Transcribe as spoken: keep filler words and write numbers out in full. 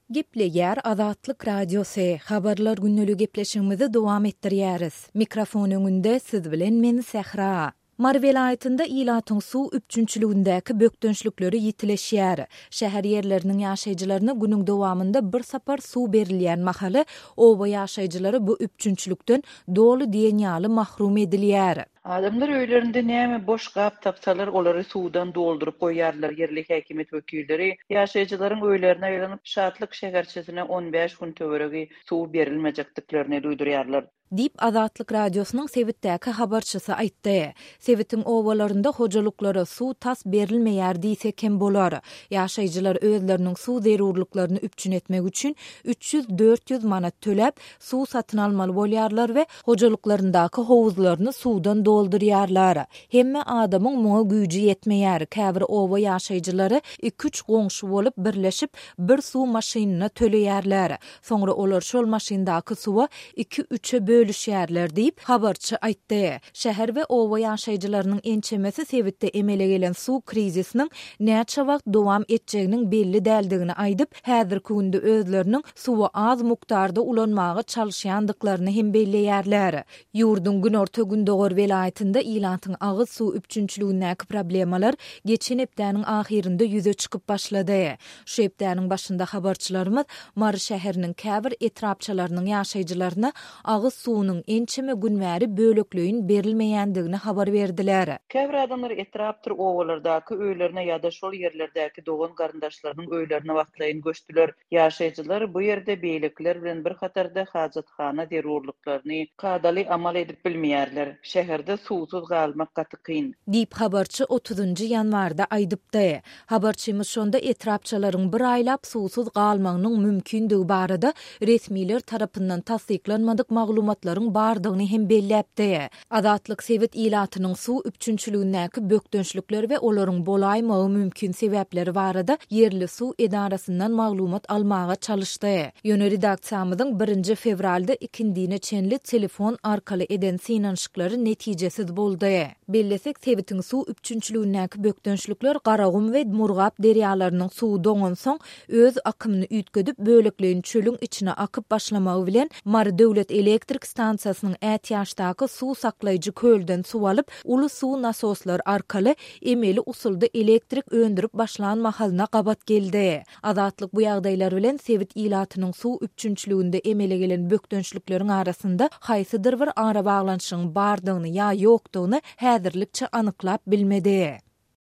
Gepleýär Azatlyk Radiosu. Habarlar günnälik gepleşigimizi dowam etdirýäris. Mikrofon öňünde siz bilen men Sehra. Mar welaýatynda ilatyň suw üçünçiligindäki bökdönçlükleri ýitileşýär. Şäher ýerleriniň ýaşaýjylaryna günüň dowamında bir sapar suw berilýän mahaly oba ýaşaýjylary bu üçünçilükden dolu diýen ýaly mahrum edilýär. Adamlar öýlerinde näme boş gap tapsalar olary suwdan doldurup goýýarlar. Yerlik häkimet wekilleri ýaşaýjylaryň öýlerine aýlanyp şatlyk şäherçesine on beş gün töweregi suw berilmejekdiklerini duýdurýarlar. Dip Azatlyk Radiosynyň Sewitdäki habarçysy aýtdy. Sewitiň owalarynda hojalyklara suw tas berilmeýär diýse kem bolar. Ýaşaýjylar özleriniň suw zerurlyklaryny üpçün etmek üçin üç yüz dört yüz manat töläp suw satyn almaly bolýarlar we hojalyklaryndaky howuzlaryny suwdan doldurýarlar. Hemme adamyň muňa güýji ýetmeýär. Käbir owa ýaşaýjylary iki üç goňşy bolup birleşip bir suw maşynyna töleýärler. Soňra olar şol maşyndaky suwa iki üçe bölüşýärler diýip habarçy aýtdy. Şäher we owa ýaşaýjylarynyň ençemesi Sewitde emele gelen suw krizisiniň näçe wagt dowam etjeginiň belli däldigini aýdyp, häzirki günde özleriniň suwa az mukdarda ulanmagy çalyşýandyklaryny hem belleýärler. Ýurdun Günorta Gündogor welaýatynda ilatyň agyz suw üçünçiligindäki problemalar geçen hepdäniň ahirinde ýüze çykyp başlady. Şu hepdäniň başynda habarçylarymyz Mar şäheriniň käbir etrapçylarynyň ýaşaýjylaryna agyz suwunyň ençeme günbäri bölekleýin berilmeýändigini habar berdiler. Käbir adamlar etrapdyr owalardaky öýlerine ýa-da şol ýerlerdäki dogan garyndaşlarynyň öýlerine wagtlaýyn göçdüler. Ýaşaýjylar bu ýerde beýlekler bilen bir hatarda hajatxana zerurlyklaryny kadaly amal edip bilmeýärler. Şäherde suwsuz galmak gaty kyn. Diýip habarçy otuzunçy ýanwarda aýdypdy. Habarçymyz şonda etrapçylaryň bir aýlap suwsuz galmagynyň mümkindigi barada resmiler tarapyndan tasdiklanmadyk maglumatlaryň bardygyny hem belläpdi. Azatlyk Sewit ilatynyň suw üçünçiligindäki bökdönçlükler we olaryň bolaýmagy mümkin sebäpleri barada yerli suw edarasyndan maglumat almaga çalışdy. Ýöne redaksiýamyzyň birinji fevralda ikindine çenli telefon arkaly eden synanyşyklary netijesiz boldy. Bellesek Sewitiň suw üçünçiligindäki bökdönçlükler Garagum we Murgap derýalarynyň suwy doňan soň öz akymyny üýtgedip bölekleýin çölüň içine akyp başlamagy bilen Mar döwlet elektrik stansiýasynyň ätýaşdaky suw saklaýjy kölden suw alyp uly suw nasoslar arkaly emeli usulda elektrik öndürüp başlan mahalyna gabat geldi. Azatlyk bu ýagdaýlar bilen Sewit ilatynyň suw üçünçiliginde emele gelen bökdönçlükleriň arasynda haýsydyr bir ara baglanşygyň bardygyny ýa ýokdugyny häzirlikçe anyklap bilmedi.